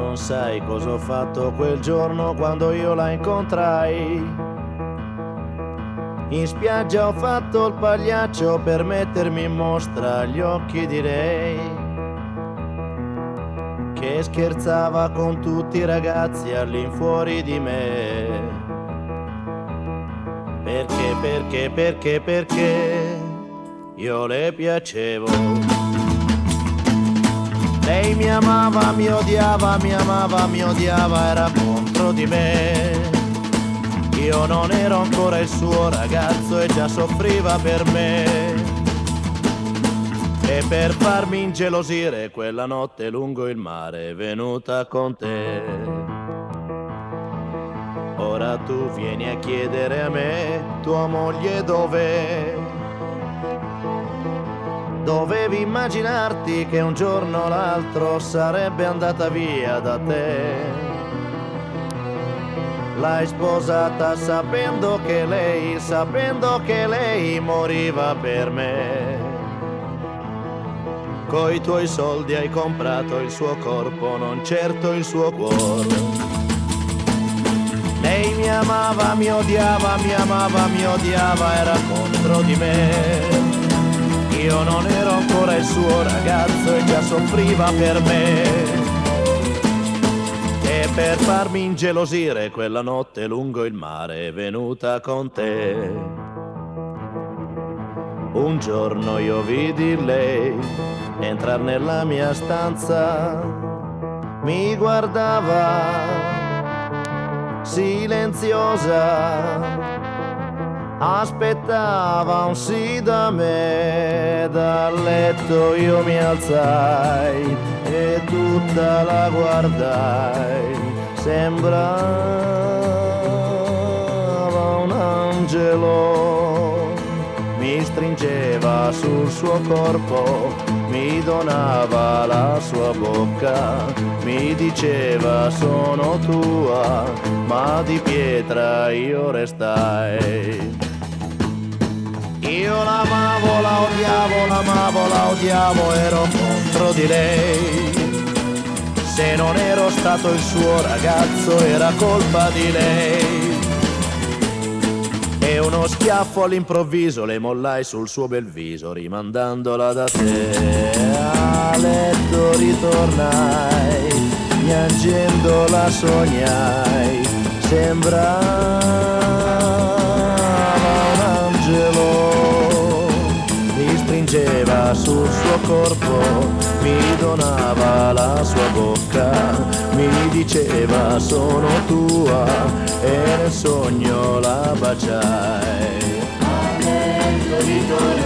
non sai cosa ho fatto quel giorno quando io la incontrai. In spiaggia ho fatto il pagliaccio per mettermi in mostra agli occhi di lei, che scherzava con tutti i ragazzi all'infuori di me. Perché io le piacevo. Lei mi amava, mi odiava, mi amava, mi odiava, era contro di me. Io non ero ancora il suo ragazzo e già soffriva per me. E per farmi ingelosire quella notte lungo il mare è venuta con te. Ora tu vieni a chiedere a me, tua moglie dov'è? Dovevi immaginarti che un giorno o l'altro sarebbe andata via da te. L'hai sposata sapendo che lei moriva per me. Coi tuoi soldi hai comprato il suo corpo, non certo il suo cuore. Lei mi amava, mi odiava, mi amava, mi odiava, era contro di me. Io non ero ancora il suo ragazzo e già soffriva per me. E per farmi ingelosire quella notte lungo il mare è venuta con te. Un giorno io vidi lei entrar nella mia stanza, mi guardava silenziosa, aspettava un sì da me. Dal letto io mi alzai e tutta la guardai, sembrava un angelo. Mi stringeva sul suo corpo, mi donava la sua bocca, mi diceva sono tua, ma di pietra io restai. Io l'amavo, la odiavo, l'amavo, la odiavo, ero contro di lei. Se non ero stato il suo ragazzo era colpa di lei. E uno schiaffo all'improvviso le mollai sul suo bel viso, rimandandola da te. A letto ritornai, piangendola sognai, sembrava un angelo. Mi stringeva sul suo corpo, mi donava la sua bocca, mi diceva sono tua, e nel sogno la baciai. A letto ritornai.